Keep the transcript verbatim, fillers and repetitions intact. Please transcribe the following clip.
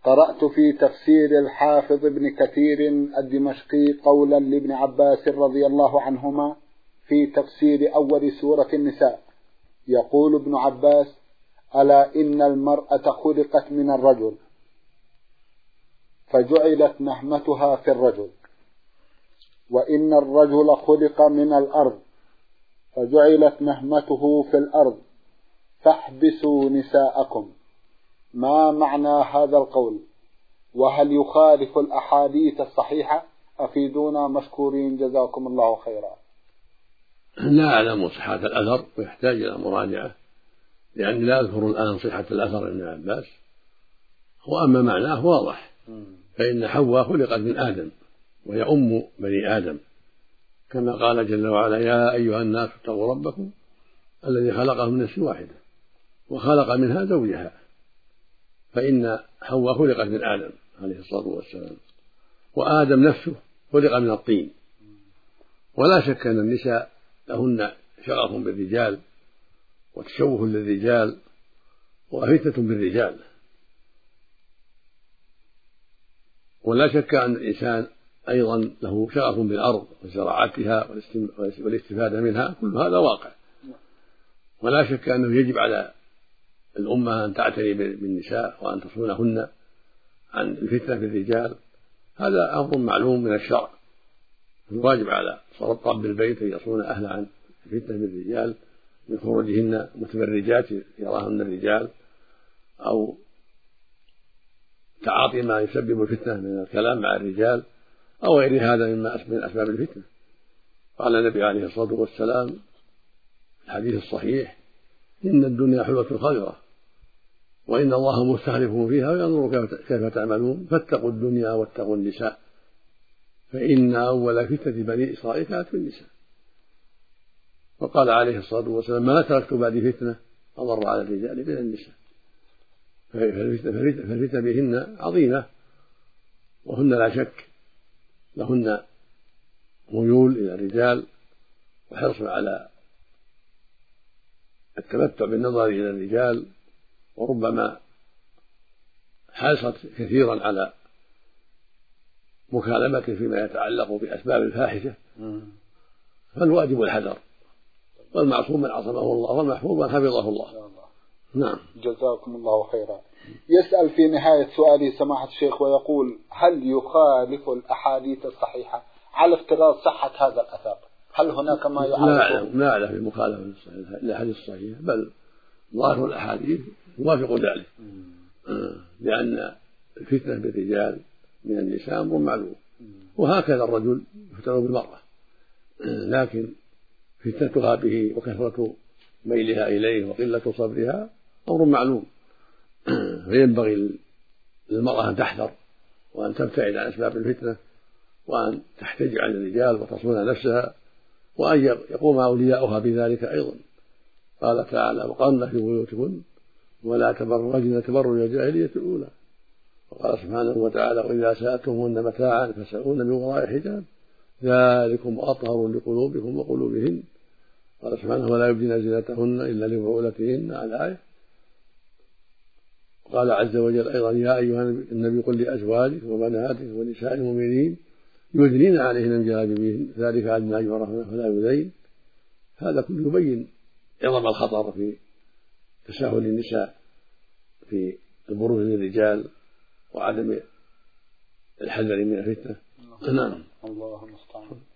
قرأت في تفسير الحافظ ابن كثير الدمشقي قولا لابن عباس رضي الله عنهما في تفسير أول سورة النساء، يقول ابن عباس: ألا إن المرأة خلقت من الرجل فجعلت نهمتها في الرجل، وإن الرجل خلق من الأرض فجعلت نهمته في الأرض، فاحبسوا نساءكم. ما معنى هذا القول؟ وهل يخالف الأحاديث الصحيحة؟ أفيدونا مشكورين جزاكم الله خيرا. لا أعلم صحة الأثر ويحتاج إلى مراجعة، لأني لا أذكر الآن صحة الأثر ابن عباس، وأما معناه واضح، فإن حواء خلقت من آدم وهي أم بني آدم، كما قال جل وعلا: يا أيها الناس اتقوا ربكم الذي خلقهم من نفس واحدة وخلق منها زوجها. فإن حواء خلقت من آدم عليه الصلاة والسلام، وآدم نفسه خلق من الطين. ولا شك أن النساء لهن شغف بالرجال وتشوه للرجال وفتنة بالرجال، ولا شك أن الإنسان أيضا له شغف بالأرض وزراعتها والاستفادة منها، كل هذا واقع. ولا شك أنه يجب على الأمة أن تعتني بالنساء وأن تصونهن عن الفتنة بالرجال، هذا أمر معلوم من الشرع. الواجب على رب البيت أن يصون أهله عن الفتنة بالرجال من خروجهن متبرجات يراهن الرجال، أو تعاطي ما يسبب الفتنة من الكلام مع الرجال أو غير هذا مما من أسباب الفتنة. قال النبي عليه الصلاة والسلام في الحديث الصحيح: إن الدنيا حلوة خضرة وإن الله مستخلفكم فيها وينظر كيف تعملون، فاتقوا الدنيا واتقوا النساء، فإن أول فتنة بني إسرائيل كانت في النساء. وقال عليه الصلاة والسلام: ما تركت بعد فتنة أضر على الرجال من النساء. فالفتنة بهن عظيمة، وهن لا شك لهن ميول إلى الرجال وحرص على التمتع بالنظر إلى الرجال، وربما حرصت كثيرا على مكالمته فيما يتعلق بأسباب الفاحشة، فالواجب الحذر، والمعصوم من عصمه الله والمحفوظ من حفظه الله. نعم، جزاكم الله خيرا. يسأل في نهاية سؤالي سماحة الشيخ ويقول: هل يخالف الأحاديث الصحيحة على افتراض صحة هذا الأثر؟ هل هناك ما يعارضه؟ لا لا في مخالفة الأحاديث الصحيحة، بل ظاهر الأحاديث يوافق ذلك، لأن الفتنة بالرجال من النساء أمر معلوم، وهكذا الرجل يفتن بالمرأة، لكن فتنتها به وكثرة ميلها إليه وقلة صبرها أمر معلوم. فينبغي للمرأة أن تحذر وأن تبتعد عن أسباب الفتنة، وأن تحتج عن الرجال وتصون نفسها، وأن يقوم أولياؤها بذلك أيضا. قال تعالى: وقرن في بيوتكن ولا تبرجن تبرج الجاهلية الأولى. وقال سبحانه وتعالى: وإذا سألتموهن متاعا فاسألوهن من وراء حجاب ذلكم أطهر لقلوبكم وقلوبهن. قال سبحانه: ولا يبدين زينتهن إلا لبعولتهن، على الآية. قال عز وجل أيضا: يا أيها النبي قل لأزواجك وبناتك ونساء المؤمنين يدنين عليهن من جلابيبهن ذلك أدنى أن يعرفن فلا يؤذين. هذا كله يبين عظم الخطر في تساهل النساء في البروز للرجال وعدم الحذر من الفتنة. نعم، الله المستعان.